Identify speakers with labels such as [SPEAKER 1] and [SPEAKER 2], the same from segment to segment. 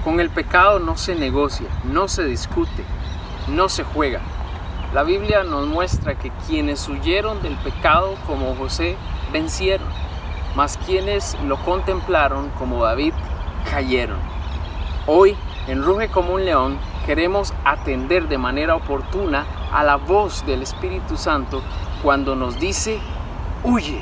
[SPEAKER 1] Con el pecado no se negocia, no se discute, no se juega. La Biblia nos muestra que quienes huyeron del pecado como José vencieron, mas quienes lo contemplaron como David cayeron. Hoy, en Ruge como un león, queremos atender de manera oportuna a la voz del Espíritu Santo cuando nos dice, huye.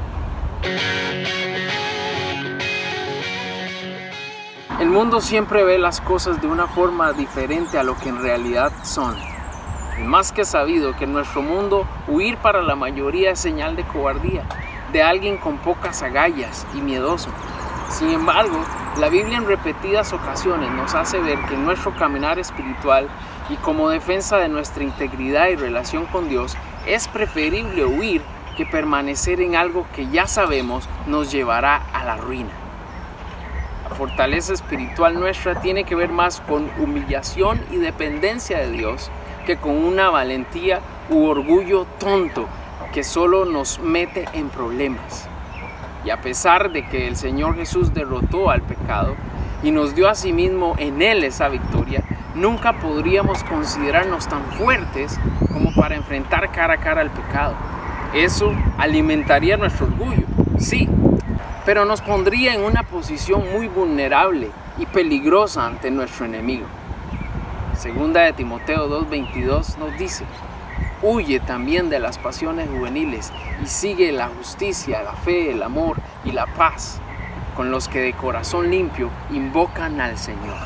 [SPEAKER 1] El mundo siempre ve las cosas de una forma diferente a lo que en realidad son. Es más que sabido que en nuestro mundo huir para la mayoría es señal de cobardía, de alguien con pocas agallas y miedoso. Sin embargo, la Biblia en repetidas ocasiones nos hace ver que en nuestro caminar espiritual y como defensa de nuestra integridad y relación con Dios, es preferible huir que permanecer en algo que ya sabemos nos llevará a la ruina. La fortaleza espiritual nuestra tiene que ver más con humillación y dependencia de Dios que con una valentía u orgullo tonto que solo nos mete en problemas. Y a pesar de que el Señor Jesús derrotó al pecado y nos dio a sí mismo en Él esa victoria, nunca podríamos considerarnos tan fuertes como para enfrentar cara a cara al pecado. Eso alimentaría nuestro orgullo, sí, pero nos pondría en una posición muy vulnerable y peligrosa ante nuestro enemigo. Segunda de Timoteo 2:22 nos dice, huye también de las pasiones juveniles y sigue la justicia, la fe, el amor y la paz con los que de corazón limpio invocan al Señor.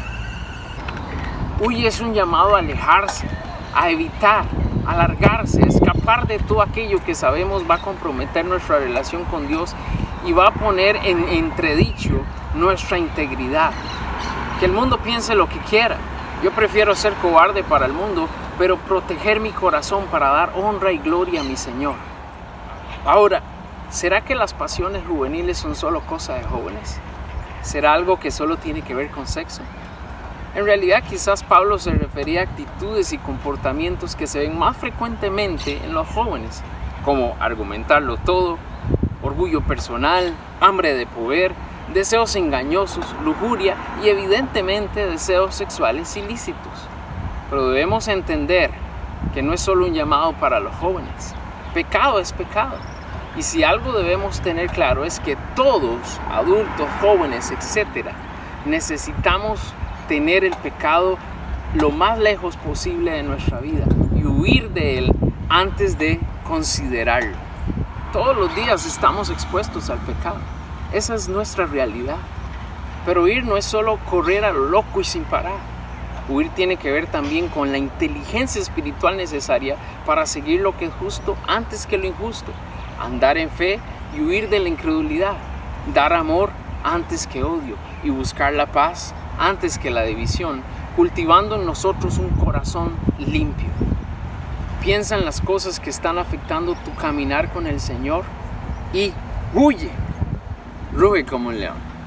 [SPEAKER 1] Huye es un llamado a alejarse, a evitar, a alargarse, a escapar de todo aquello que sabemos va a comprometer nuestra relación con Dios y va a poner en entredicho nuestra integridad. Que el mundo piense lo que quiera. Yo prefiero ser cobarde para el mundo, pero proteger mi corazón para dar honra y gloria a mi Señor. Ahora, ¿será que las pasiones juveniles son solo cosa de jóvenes? ¿Será algo que solo tiene que ver con sexo? En realidad, quizás Pablo se refería a actitudes y comportamientos que se ven más frecuentemente en los jóvenes, como argumentarlo todo, orgullo personal, hambre de poder, deseos engañosos, lujuria y evidentemente deseos sexuales ilícitos. Pero debemos entender que no es solo un llamado para los jóvenes. Pecado es pecado. Y si algo debemos tener claro es que todos, adultos, jóvenes, etc., necesitamos tener el pecado lo más lejos posible de nuestra vida y huir de él antes de considerarlo. Todos los días estamos expuestos al pecado. Esa es nuestra realidad. Pero huir no es solo correr a lo loco y sin parar. Huir tiene que ver también con la inteligencia espiritual necesaria para seguir lo que es justo antes que lo injusto. Andar en fe y huir de la incredulidad. Dar amor antes que odio y buscar la paz antes que la división, cultivando en nosotros un corazón limpio. Piensa en las cosas que están afectando tu caminar con el Señor y huye. Ruge como un león.